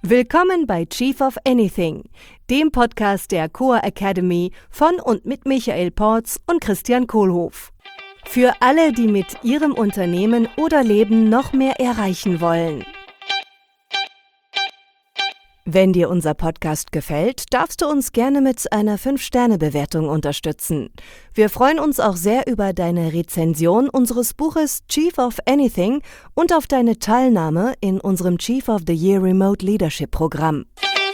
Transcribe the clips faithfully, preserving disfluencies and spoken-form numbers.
Willkommen bei Chief of Anything, dem Podcast der Coa Academy von und mit Michael Porz und Christian Kohlhoff. Für alle, die mit ihrem Unternehmen oder Leben noch mehr erreichen wollen. Wenn dir unser Podcast gefällt, darfst du uns gerne mit einer fünf Sterne Bewertung unterstützen. Wir freuen uns auch sehr über deine Rezension unseres Buches Chief of Anything und auf deine Teilnahme in unserem Chief of the Year Remote Leadership Programm.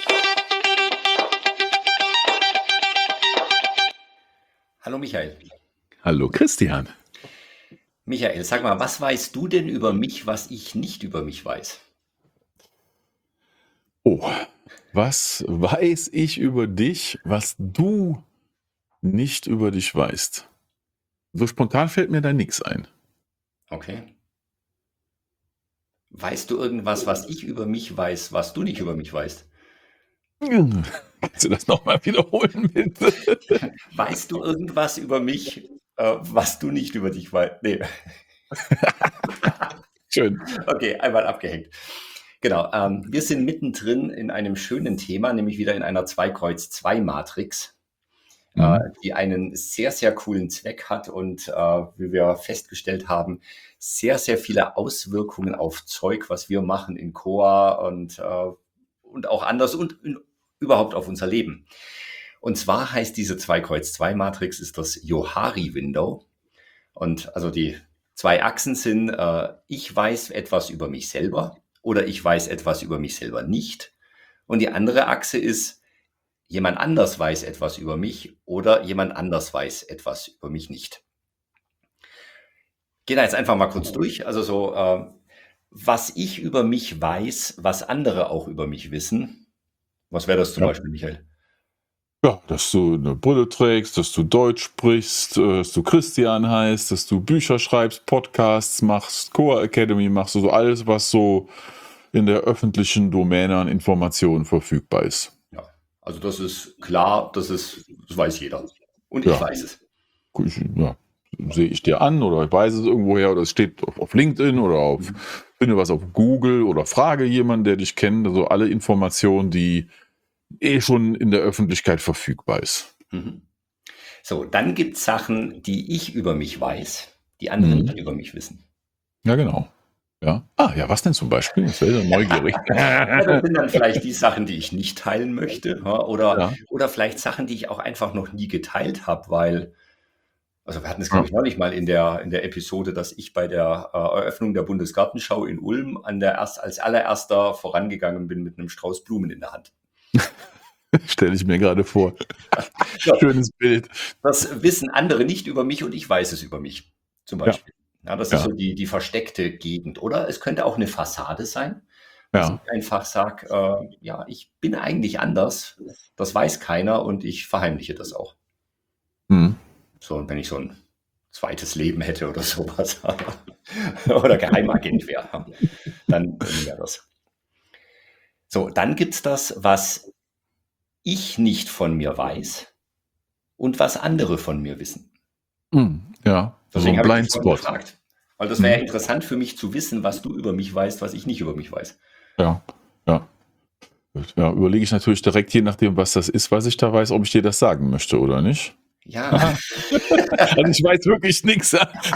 Hallo Michael. Hallo Christian. Michael, sag mal, was weißt du denn über mich, was ich nicht über mich weiß? Oh, was weiß ich über dich, was du nicht über dich weißt? So spontan fällt mir da nichts ein. Okay. Weißt du irgendwas, was ich über mich weiß, was du nicht über mich weißt? Kannst du das nochmal wiederholen, bitte? Weißt du irgendwas über mich, äh, was du nicht über dich weißt? Nee. Schön. Okay, einmal abgehängt. Genau, ähm, wir sind mittendrin in einem schönen Thema, nämlich wieder in einer zwei Kreuz zwei Matrix, Mhm. äh, die einen sehr, sehr coolen Zweck hat und äh, wie wir festgestellt haben, sehr, sehr viele Auswirkungen auf Zeug, was wir machen in Coa und, äh, und auch anders und in, überhaupt auf unser Leben. Und zwar heißt diese zwei Kreuz zwei Matrix ist das Johari-Window. Und also die zwei Achsen sind, äh, ich weiß etwas über mich selber oder ich weiß etwas über mich selber nicht. Und die andere Achse ist, jemand anders weiß etwas über mich oder jemand anders weiß etwas über mich nicht. Gehen wir jetzt einfach mal kurz durch. Also so, äh, was ich über mich weiß, was andere auch über mich wissen. Was wäre das zum Ja. Beispiel, Michael? Ja, dass du eine Brille trägst, dass du Deutsch sprichst, äh, dass du Christian heißt, dass du Bücher schreibst, Podcasts machst, Coa Academy machst, also alles, was so in der öffentlichen Domäne an Informationen verfügbar ist. Ja, also das ist klar, das ist, das weiß jeder. Und ich Ja. weiß es. Ich, ja, sehe ich dir an oder ich weiß es irgendwoher oder es steht auf, auf LinkedIn oder auf, Mhm. finde was auf Google oder frage jemanden, der dich kennt. Also alle Informationen, die eh schon in der Öffentlichkeit verfügbar ist. Mhm. So, dann gibt es Sachen, die ich über mich weiß, die andere Mhm. nicht über mich wissen. Ja, genau. Ja. Ah, ja, was denn zum Beispiel? Das wäre neugierig. Ja, das sind dann vielleicht die Sachen, die ich nicht teilen möchte, ja, oder, Ja. oder vielleicht Sachen, die ich auch einfach noch nie geteilt habe, weil, also wir hatten es, Ja. glaube ich, neulich mal in der, in der Episode, dass ich bei der äh, Eröffnung der Bundesgartenschau in Ulm an der erst, als allererster vorangegangen bin mit einem Strauß Blumen in der Hand. Stelle ich mir gerade vor. So, Schönes Bild. das wissen andere nicht über mich und ich weiß es über mich, zum Ja. Beispiel. Ja, das ist Ja. so die, die versteckte Gegend. Oder es könnte auch eine Fassade sein, dass Ja. ich einfach sage, äh, ja, ich bin eigentlich anders, das weiß keiner und ich verheimliche das auch. Mhm. So, und wenn ich so ein zweites Leben hätte oder sowas oder Geheimagent wäre, dann wäre das. So, dann gibt es das, was ich nicht von mir weiß und was andere von mir wissen. Mhm. Ja, so Deswegen ein habe ich dich Blind vorhin Spot. gefragt. Weil das wäre ja Mhm. interessant für mich zu wissen, was du über mich weißt, was ich nicht über mich weiß. Ja, ja. Ja, überlege ich natürlich direkt, je nachdem, was das ist, was ich da weiß, ob ich dir das sagen möchte oder nicht. Ja, Also ich weiß wirklich nichts.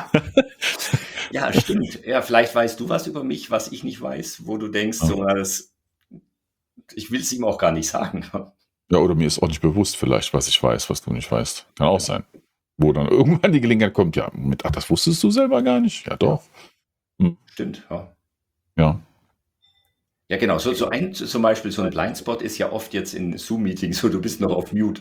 ja, stimmt. Ja, vielleicht weißt du was über mich, was ich nicht weiß, wo du denkst, Ja. so, na, das, ich will es ihm auch gar nicht sagen. Ja, oder mir ist auch nicht bewusst vielleicht, was ich weiß, was du nicht weißt. Kann auch sein. Wo dann irgendwann die Gelegenheit kommt, ja, mit, ach, das wusstest du selber gar nicht? Ja, doch. Hm. Stimmt, ja. Ja. Ja, genau. So, so ein, zum Beispiel so ein Blindspot ist ja oft jetzt in Zoom-Meetings so, du bist noch auf Mute.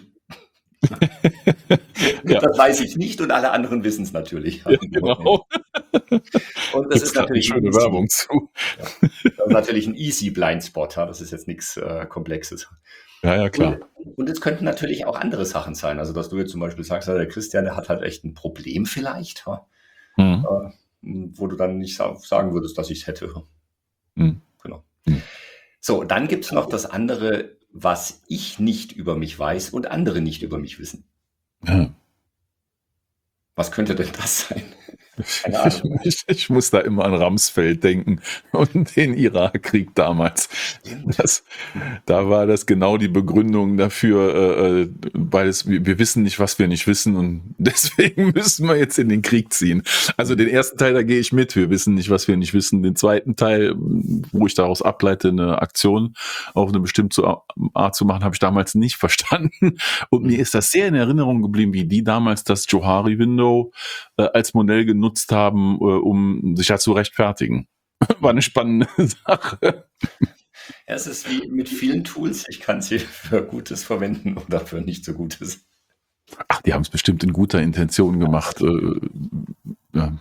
Ja. Das weiß ich nicht und alle anderen wissen es natürlich. Ja, genau. Und das Gibt's ist grad eine natürlich ein schöne easy, Werbung zu. ja, das ist natürlich ein easy Blindspot. Ja. Das ist jetzt nichts äh, Komplexes. Ja, ja, klar. Und, und es könnten natürlich auch andere Sachen sein. Also, dass du jetzt zum Beispiel sagst, ja, der Christian, der hat halt echt ein Problem vielleicht, ja, Mhm. äh, wo du dann nicht sa- sagen würdest, dass ich es hätte. Mhm. Genau. Mhm. So, dann gibt es noch das andere, was ich nicht über mich weiß und andere nicht über mich wissen. Ja. Was könnte denn das sein? Keine Ich, Ahnung. ich, ich muss da immer an Ramsfeld denken und den Irakkrieg damals. Stimmt. Das, da war das genau die Begründung dafür, äh, äh, weil es, wir, wir wissen nicht, was wir nicht wissen und deswegen müssen wir jetzt in den Krieg ziehen. Also den Mhm. ersten Teil, da gehe ich mit, wir wissen nicht, was wir nicht wissen. Den zweiten Teil, wo ich daraus ableite, eine Aktion auf eine bestimmte Art zu machen, habe ich damals nicht verstanden. Und mir Mhm. ist das sehr in Erinnerung geblieben, wie die damals das Johari-Window äh, als Modell genutzt haben, äh, um sich ja zu rechtfertigen. War eine spannende Sache. Ja, es ist wie mit vielen Tools. Ich kann sie für Gutes verwenden oder für nicht so Gutes. Ach, die haben es bestimmt in guter Intention gemacht. Äh, ja.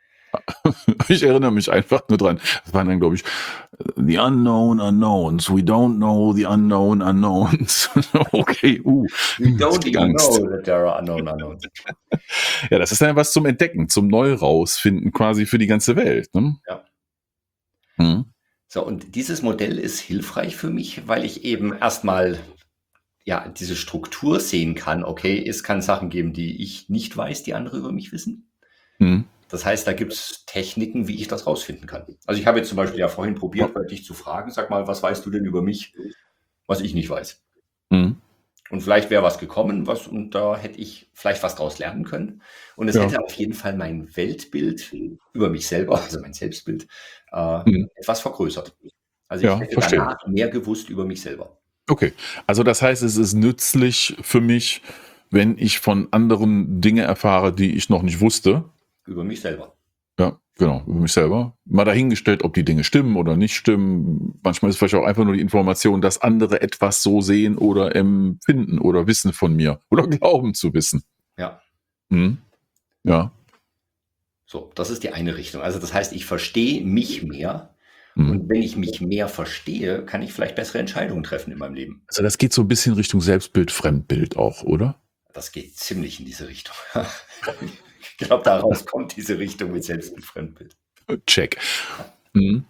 Ich erinnere mich einfach nur dran. Das waren dann, glaube ich, the unknown unknowns. We don't know the unknown unknowns. Okay, uh, We jetzt don't krieg ich even Angst. know that there are unknown unknowns. Ja, das ist dann was zum Entdecken, zum Neu-Rausfinden quasi für die ganze Welt. Ne? Ja. Hm. So, und dieses Modell ist hilfreich für mich, weil ich eben erstmal ja diese Struktur sehen kann. Okay, es kann Sachen geben, die ich nicht weiß, die andere über mich wissen. Hm. Das heißt, da gibt es Techniken, wie ich das rausfinden kann. Also ich habe jetzt zum Beispiel ja vorhin probiert, bei dich zu fragen, sag mal, was weißt du denn über mich, was ich nicht weiß? Hm. Und vielleicht wäre was gekommen, was, und da hätte ich vielleicht was draus lernen können. Und es Ja. hätte auf jeden Fall mein Weltbild über mich selber, also mein Selbstbild, äh, Hm. etwas vergrößert. Also ich Ja, hätte verstehe. danach mehr gewusst über mich selber. Okay, also das heißt, es ist nützlich für mich, wenn ich von anderen Dinge erfahre, die ich noch nicht wusste. Über mich selber. Ja, genau, über mich selber. Mal dahingestellt, ob die Dinge stimmen oder nicht stimmen. Manchmal ist vielleicht auch einfach nur die Information, dass andere etwas so sehen oder empfinden oder wissen von mir oder glauben zu wissen. Ja. Hm. Ja. So, das ist die eine Richtung. Also das heißt, ich verstehe mich mehr. Hm. Und wenn ich mich mehr verstehe, kann ich vielleicht bessere Entscheidungen treffen in meinem Leben. Also das geht so ein bisschen Richtung Selbstbild, Fremdbild auch, oder? Das geht ziemlich in diese Richtung. Ich glaube, daraus kommt diese Richtung mit Selbstbild, Fremdbild. Check. Hm.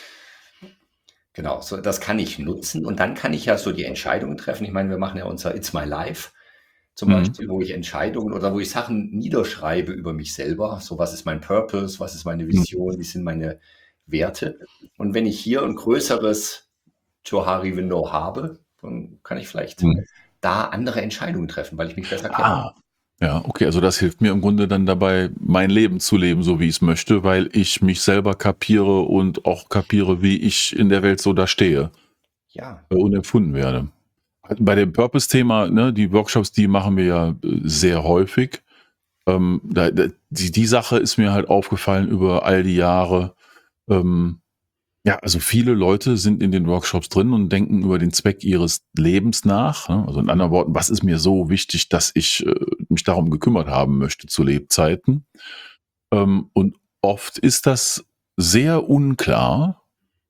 Genau, so, das kann ich nutzen und dann kann ich ja so die Entscheidungen treffen. Ich meine, wir machen ja unser It's My Life zum Mhm. Beispiel, wo ich Entscheidungen oder wo ich Sachen niederschreibe über mich selber. So, was ist mein Purpose, was ist meine Vision, wie sind meine Werte? Und wenn ich hier ein größeres Johari-Window habe, dann kann ich vielleicht Mhm. da andere Entscheidungen treffen, weil ich mich besser kenne. Ah, ja, okay, also das hilft mir im Grunde dann dabei, mein Leben zu leben, so wie ich es möchte, weil ich mich selber kapiere und auch kapiere, wie ich in der Welt so da stehe Ja, äh, und empfunden werde. Bei dem Purpose-Thema, ne, die Workshops, die machen wir ja äh, sehr häufig. Ähm, da, da, die, die Sache ist mir halt aufgefallen über all die Jahre. Ähm, ja, also viele Leute sind in den Workshops drin und denken über den Zweck ihres Lebens nach. Ne? Also in anderen Worten, was ist mir so wichtig, dass ich äh, mich darum gekümmert haben möchte zu Lebzeiten? Ähm, und oft ist das sehr unklar.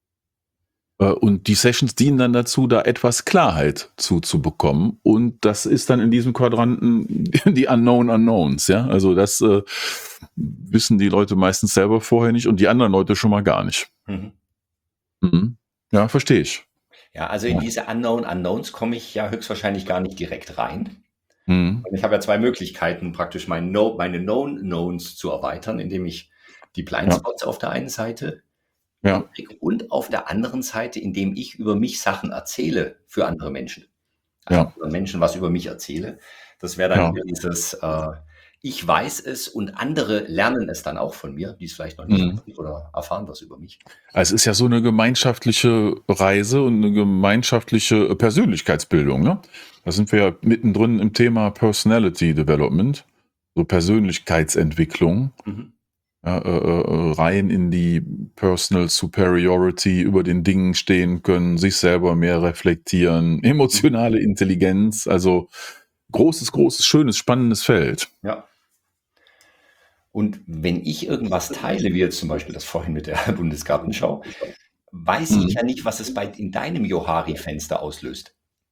Äh, und die Sessions dienen dann dazu, da etwas Klarheit zuzubekommen. Und das ist dann in diesem Quadranten die Unknown Unknowns. Ja, also das äh, wissen die Leute meistens selber vorher nicht und die anderen Leute schon mal gar nicht. mhm. Mhm. Ja, verstehe ich. Ja, also in diese Unknown Unknowns komme ich ja höchstwahrscheinlich gar nicht direkt rein. Mhm. Und ich habe ja zwei Möglichkeiten, praktisch mein no, meine Known Knowns zu erweitern, indem ich die Blindspots auf der einen Seite Ja. kriege und auf der anderen Seite, indem ich über mich Sachen erzähle für andere Menschen. Also Ja. anderen Menschen was über mich erzähle. Das wäre dann Ja. wieder dieses, äh, ich weiß es und andere lernen es dann auch von mir, die es vielleicht noch nicht Mhm. wissen oder erfahren was über mich. Also es ist ja so eine gemeinschaftliche Reise und eine gemeinschaftliche Persönlichkeitsbildung. Ne? Da sind wir ja mittendrin im Thema Personality Development, so Persönlichkeitsentwicklung. Mhm. Ja, äh, äh, rein in die Personal Superiority, über den Dingen stehen können, sich selber mehr reflektieren, emotionale Intelligenz, also großes, großes, schönes, spannendes Feld. Ja. Und wenn ich irgendwas teile, wie jetzt zum Beispiel das vorhin mit der Bundesgartenschau, weiß Mhm. ich ja nicht, was es bei in deinem Johari-Fenster auslöst.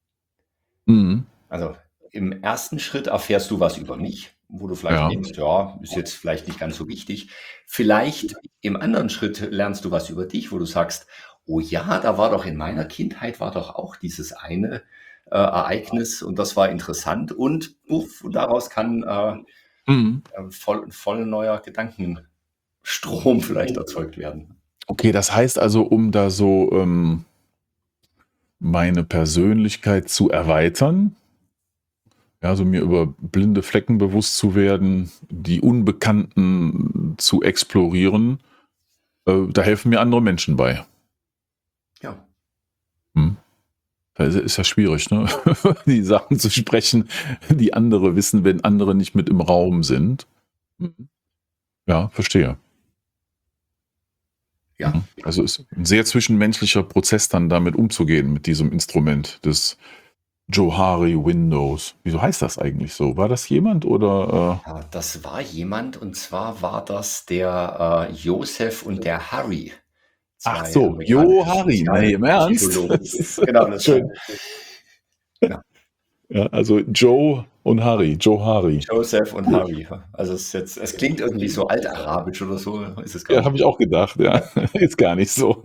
Mhm. Also im ersten Schritt erfährst du was über mich, wo du vielleicht Ja. denkst, ja, ist jetzt vielleicht nicht ganz so wichtig. Vielleicht im anderen Schritt lernst du was über dich, wo du sagst, oh ja, da war doch in meiner Kindheit war doch auch dieses eine äh, Ereignis und das war interessant und uff, und daraus kann äh, Mhm. ähm, voll, voll neuer Gedankenstrom vielleicht erzeugt werden. Okay, das heißt also, um da so ähm, meine Persönlichkeit zu erweitern, ja, so mir über blinde Flecken bewusst zu werden, die Unbekannten zu explorieren, äh, da helfen mir andere Menschen bei. Ja, Hm. Das ist ja schwierig, ne? Die Sachen zu sprechen, die andere wissen, wenn andere nicht mit im Raum sind. Mhm. Ja, verstehe. ja. Mhm. Also ist ein sehr zwischenmenschlicher Prozess, dann damit umzugehen mit diesem Instrument des Johari Windows. Wieso heißt das eigentlich so? War das jemand oder? Äh Ja, das war jemand, und zwar war das der äh, Joseph und der Harry, Ach zwei so, amerikanische Johari, nee, im Ernst? Sozialpsychologen. Das ist Genau, das war, schön. genau. Ja, also Joe und Harry, Johari. Joseph und Cool. Harry. Also es ist jetzt, es klingt irgendwie so altarabisch oder so, ist es gar Ja, nicht. habe ich auch gedacht, ja. Ist gar nicht so.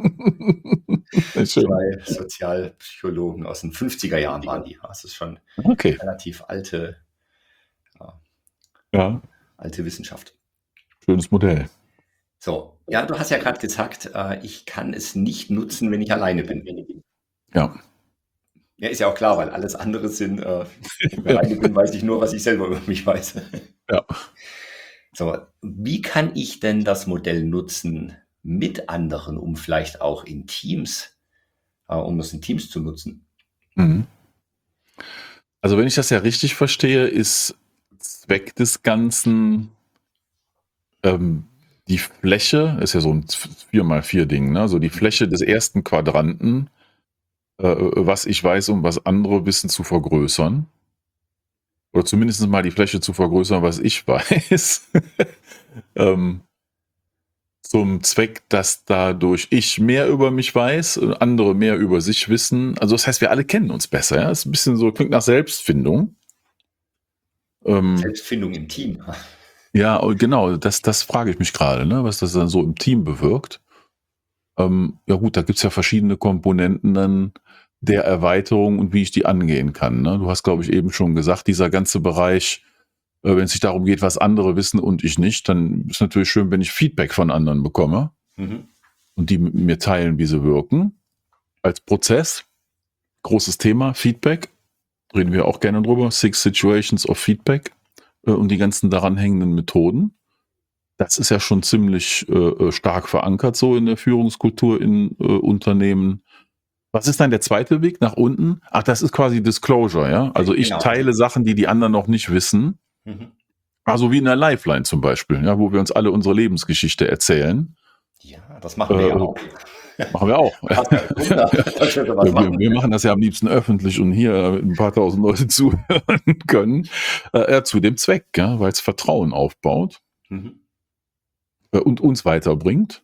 Schön. Zwei Sozialpsychologen aus den fünfziger Jahren waren die. Das ist schon Okay, relativ alte, ja, ja, alte Wissenschaft. schönes Modell. So, ja, du hast ja gerade gesagt, äh, ich kann es nicht nutzen, wenn ich alleine bin. Ja, Ja, ist ja auch klar, weil alles andere sind, äh, wenn ich ja, alleine bin, weiß ich nur, was ich selber über mich weiß. ja. So, wie kann ich denn das Modell nutzen mit anderen, um vielleicht auch in Teams, äh, um es in Teams zu nutzen? Mhm. Also wenn ich das ja richtig verstehe, ist Zweck des Ganzen ähm, die Fläche, ist ja so ein vier mal vier Ding, ne? So die Fläche des ersten Quadranten, äh, was ich weiß und was andere wissen, zu vergrößern. Oder zumindest mal die Fläche zu vergrößern, was ich weiß. ähm, zum Zweck, dass dadurch ich mehr über mich weiß und andere mehr über sich wissen. Also das heißt, wir alle kennen uns besser. Ja? Das ist ein bisschen so, klingt nach Selbstfindung. Ähm, Selbstfindung im Team. ja, und genau, das, das frage ich mich gerade, ne? Was das dann so im Team bewirkt. Ähm, ja gut, da gibt's ja verschiedene Komponenten dann der Erweiterung und wie ich die angehen kann. Ne? Du hast, glaube ich, eben schon gesagt, dieser ganze Bereich, äh, wenn es sich darum geht, was andere wissen und ich nicht, dann ist natürlich schön, wenn ich Feedback von anderen bekomme Mhm. und die mit mir teilen, wie sie wirken. Als Prozess, großes Thema, Feedback, reden wir auch gerne drüber, Six Situations of Feedback äh, und die ganzen daran hängenden Methoden. Das ist ja schon ziemlich äh, stark verankert so in der Führungskultur in äh, Unternehmen. Was ist dann der zweite Weg nach unten? Ach, das ist quasi Disclosure, ja? Also ich Genau. teile Sachen, die die anderen noch nicht wissen. Mhm. Also wie in der Lifeline zum Beispiel, ja, wo wir uns alle unsere Lebensgeschichte erzählen. Ja, das machen wir ja Äh, auch. machen wir auch. Hast ja einen Grund, dass wir sowas Wir, wir, machen. wir machen das ja am liebsten öffentlich und hier, damit ein paar tausend Leute zuhören können. Äh, ja, zu dem Zweck, ja, weil es Vertrauen aufbaut Mhm. äh, und uns weiterbringt.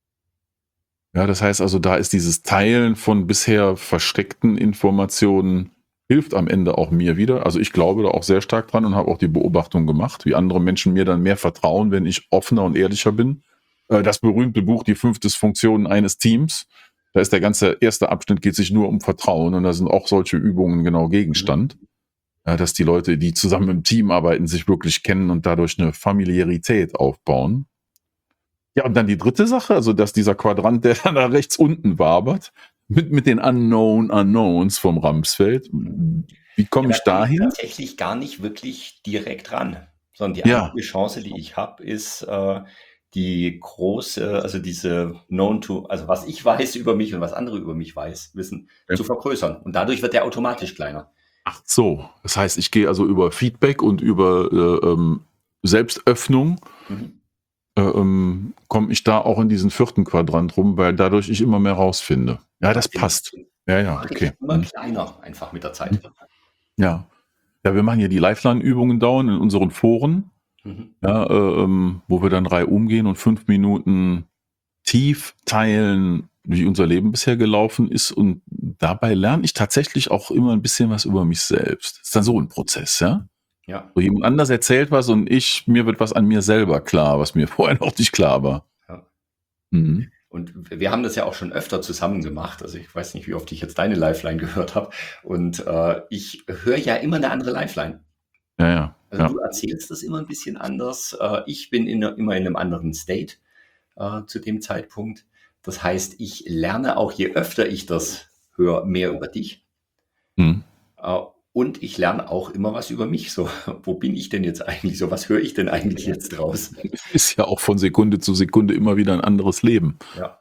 Ja, das heißt also, da ist dieses Teilen von bisher versteckten Informationen hilft am Ende auch mir wieder. Also ich glaube da auch sehr stark dran und habe auch die Beobachtung gemacht, wie andere Menschen mir dann mehr vertrauen, wenn ich offener und ehrlicher bin. Äh, Das berühmte Buch Die fünf Dysfunktionen eines Teams. Da ist der ganze erste Abschnitt geht sich nur um Vertrauen und da sind auch solche Übungen genau Gegenstand. Ja, dass die Leute, die zusammen im Team arbeiten, sich wirklich kennen und dadurch eine Familiarität aufbauen. Ja, und dann die dritte Sache, also dass dieser Quadrant, der dann da rechts unten wabert, mit, mit den Unknown Unknowns vom Ramsfeld. Wie komme Ja, ich da komme ich dahin? tatsächlich gar nicht wirklich direkt ran, sondern die Ja, einzige Chance, die ich habe, ist äh, die große, also diese Known to, also was ich weiß über mich und was andere über mich weiß, wissen, ja. zu vergrößern. Und dadurch wird der automatisch kleiner. Ach so. Das heißt, ich gehe also über Feedback und über äh, ähm, Selbstöffnung, Mhm. äh, ähm, komme ich da auch in diesen vierten Quadrant rum, weil dadurch ich immer mehr rausfinde. Ja, das Den passt. Ja, ja, mache okay. ich immer Hm. kleiner, einfach mit der Zeit. Ja. Ja, wir machen hier die Lifeline-Übungen dauernd in unseren Foren, Mhm. ja, äh, ähm, wo wir dann Reihe umgehen und fünf Minuten tief teilen, wie unser Leben bisher gelaufen ist. Und dabei lerne ich tatsächlich auch immer ein bisschen was über mich selbst. Das ist dann so ein Prozess, ja. Ja, So jemand anders erzählt was und ich, mir wird was an mir selber klar, was mir vorher noch nicht klar war. ja. Mhm. Und wir haben das ja auch schon öfter zusammen gemacht. Also ich weiß nicht, wie oft ich jetzt deine Lifeline gehört habe. Und äh, ich höre ja immer eine andere Lifeline. Ja, ja. Also Ja. du erzählst das immer ein bisschen anders. Äh, ich bin in, immer in einem anderen State äh, zu dem Zeitpunkt. Das heißt, ich lerne auch, je öfter ich das höre, mehr über dich. Hm. Äh, und ich lerne auch immer was über mich. So, wo bin ich denn jetzt eigentlich so? Was höre ich denn eigentlich jetzt raus? Ist ja auch von Sekunde zu Sekunde immer wieder ein anderes Leben. Ja.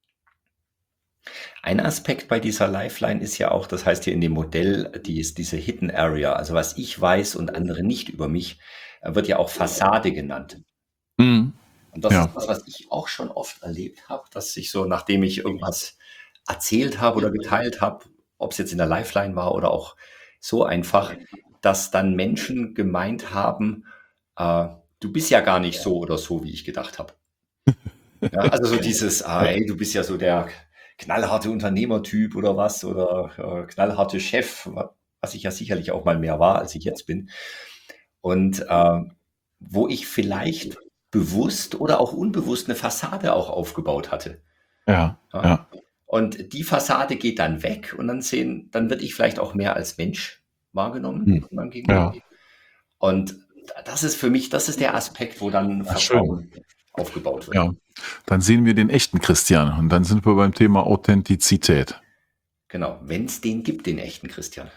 Ein Aspekt bei dieser Lifeline ist ja auch, das heißt hier in dem Modell, die ist diese Hidden Area, also was ich weiß und andere nicht über mich, äh, wird ja auch Fassade genannt. Hm. Und das Ja. ist was, was ich auch schon oft erlebt habe, dass ich so, nachdem ich irgendwas erzählt habe oder geteilt habe, ob es jetzt in der Lifeline war oder auch so einfach, dass dann Menschen gemeint haben, äh, du bist ja gar nicht so oder so, wie ich gedacht habe. Ja, also so dieses, ah, ey, du bist ja so der knallharte Unternehmertyp oder was oder äh, knallharte Chef, wa- was ich ja sicherlich auch mal mehr war, als ich jetzt bin. Und äh, wo ich vielleicht bewusst oder auch unbewusst eine Fassade auch aufgebaut hatte. Ja. Ja. Ja. Und die Fassade geht dann weg und dann sehen, dann werde ich vielleicht auch mehr als Mensch wahrgenommen Hm. von meinem Gegenüber. Ja. Und das ist für mich, das ist der Aspekt, wo dann Ach, schön. Vertrauen aufgebaut wird. Ja. Dann sehen wir den echten Christian und dann sind wir beim Thema Authentizität. Genau, wenn es den gibt, den echten Christian.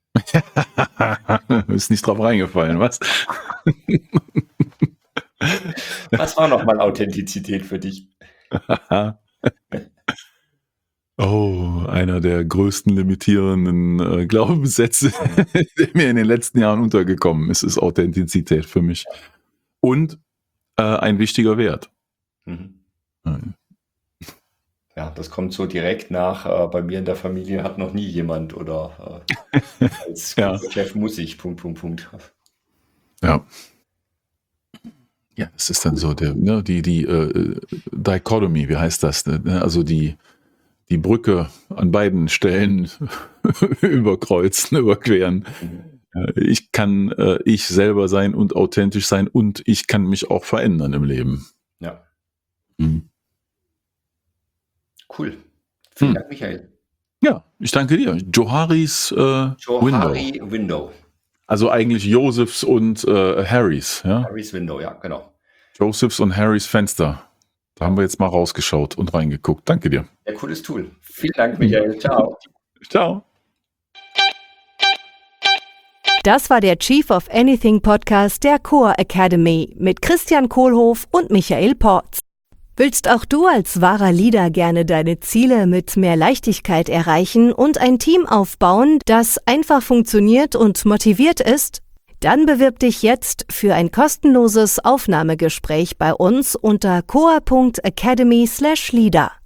Ist nicht drauf reingefallen, was? Was war nochmal Authentizität für dich? Oh, einer der größten limitierenden äh, Glaubenssätze, der mir in den letzten Jahren untergekommen ist, ist Authentizität für mich. Und äh, ein wichtiger Wert. Mhm. Nein. Ja, das kommt so direkt nach, äh, bei mir in der Familie hat noch nie jemand oder äh, als Ja. Chef muss ich, Punkt, Punkt, Punkt. Ja. Ja, es ist dann so, der, ne, die, die äh, Dichotomie, wie heißt das? Ne? Also die, die Brücke an beiden Stellen überkreuzen, überqueren. Mhm. Äh, Ich kann äh, ich selber sein und authentisch sein und ich kann mich auch verändern im Leben. Ja, Mhm. cool. Vielen Hm. Dank, Michael. Ja, ich danke dir. Joharis äh, Window. Johari Window. Also eigentlich Josephs und äh, Harrys. Ja? Harrys Window, ja, genau. Josephs und Harrys Fenster. Da haben wir jetzt mal rausgeschaut und reingeguckt. Danke dir. Ja, cooles Tool. Vielen Dank, Michael. Ciao. Ciao. Das war der Chief of Anything Podcast der Core Academy mit Christian Kohlhoff und Michael Porz. Willst auch du als wahrer Leader gerne deine Ziele mit mehr Leichtigkeit erreichen und ein Team aufbauen, das einfach funktioniert und motiviert ist? Dann bewirb dich jetzt für ein kostenloses Aufnahmegespräch bei uns unter core punkt academy slash leader.